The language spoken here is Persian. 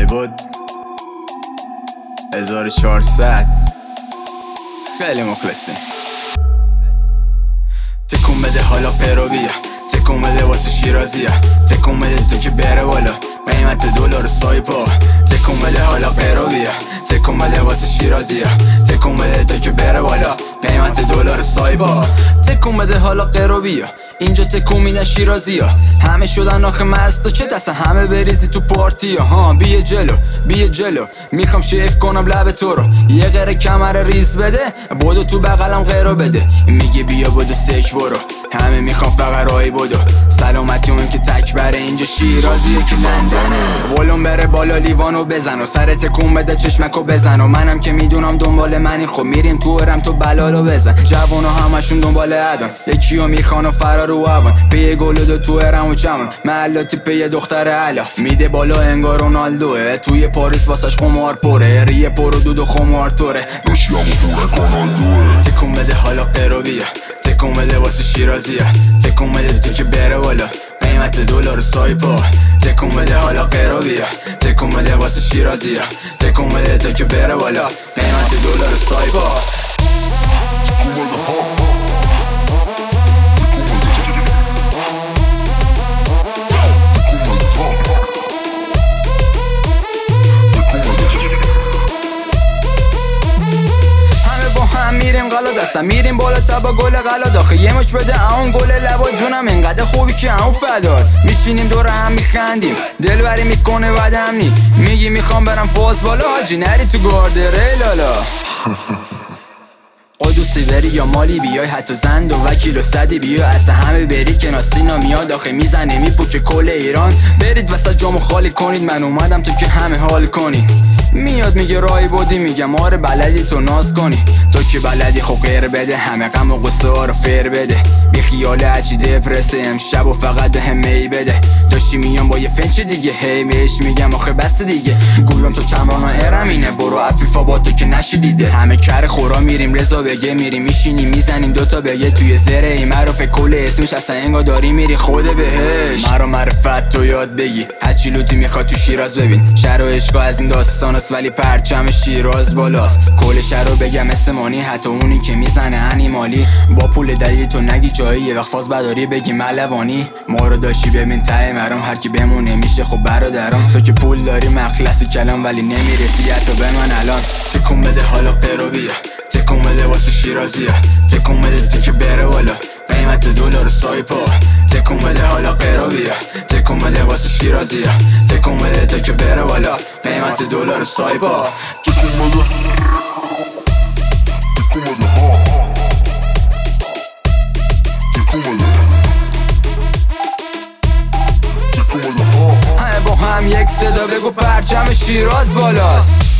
رایبود 1400 خیلی مخلصیم. تکون بده حالا قیرو بیا، تکون بده واسه شیرازیه، تکون بده تو که بره بالا قیمت دلار سایپا. تکون بده حالا قیرو بیا، تکون بده واسه شیرازیه، تکون بده تو که بره بالا قیمت دلار سایپا. تکون بده حالا قیرو بیا، اینجا تکون میدن شیرازی ها، همه شدن آخه مست و چه دستن همه بریزی تو پارتی ها. بیا جلو بیا جلو، میخوام شیف کنم لب تو رو، یه غیر کمر ریز بده، بودو تو بغلم غیرو بده. میگه بیا بودو سک برو، همه میخوام فقط رای بودو. سلامتی اون که تک بره، اینجا شیرازیه که لندنه. ولوم بره بالا لیوانو بزن و سر تکون بده چشمکو بزن، و منم که میدونم دنبال منی، خب میریم تو ارم تو بلالو بزن. جوانو همشون دنبال ادم، یکیو میخوان و فرار رو اوان، پی گل دو تو ارم و چمن محلاتی پی دختر علاف. میده بالا انگار رونالدوه، توی پاریس واسش خمار پره، ریه پرو دود و خمار توره، تکون بده حالا قیرو بیا، تکون بده واسه شیرازیه، تکون بده تو که بره بالا قیمت دلار سایپا. تکون بده حالا قیرو بیا، تکون بده واسه شیرازیه، تکون بده تو که بره بالا قیمت دلار سایپا. میریم غلا دستم، میریم بالا تبا گل غلا داخل، یه مچ بده اون گل لبا جونم انقدر خوبی که اون فدار. میشینیم دور هم میخندیم، دلبری میکنه بدم نی، میگی میخوام برم فاز بالا، حاجی نری تو گاردره لالا. قدوسی بری یا مالی بیای، حتی زند و وکیل و صدی بیا، اصلا همه بری که ناسینا میاد آخه میزنه میپوکه کل ایران. برید وسط جامو خالی کنید، من اومدم تو که همه حال کنید. میاد میگه رای بودی، میگم آره بلدی تو ناز کنی، تو که بلدی خب غیر بده، همه غم و غصه ها رو فیر بده. بی خیال عجی دپرسه امشب و فقط به می بده، داشتی میام با یه فنچ دیگه، هی بهش میگم آخه بس دیگه، گولم تو کمران و ارمینه، برو عفیفا با تو که نشی دیده. همه کر خورا میریم رضا بگه، میریم میشینیم میزنیم دوتا بگه، توی زره ای معروف کل اسمش اصلا انگا داری میری خود بهش. مرا معرفت تو یاد بگی، هرچی لوتی میخواد تو شیراز ببین، شهر و عشقا از این داستاناست ولی پرچم شیراز بالاست. کل شهر رو بگم اسمانی، حتی اونی که میزنه انیمالی، با پول دلیل تو نگی جایی، یه وقت فاز بداری بگی ملوانی. ما رو داشتی ببین ته مرام، هر کی بمونه میشه خب برادرام، تو که پول داری مخلصی کلام ولی نمیرسی حتی به من الان. تکون بده حالا قیرو بیا، تکون بده واسه شیرازیه، تکون بده تو که بره بالا قیمت دلار سایپا. تکون بده حالا قیرو بیا، تکون بده واسه شیرازیه، تکون بده تو که بره بالا قیمت دلار سایپا. تکون بده همه با هم یک صدا بگو پرچم شیراز بالاست.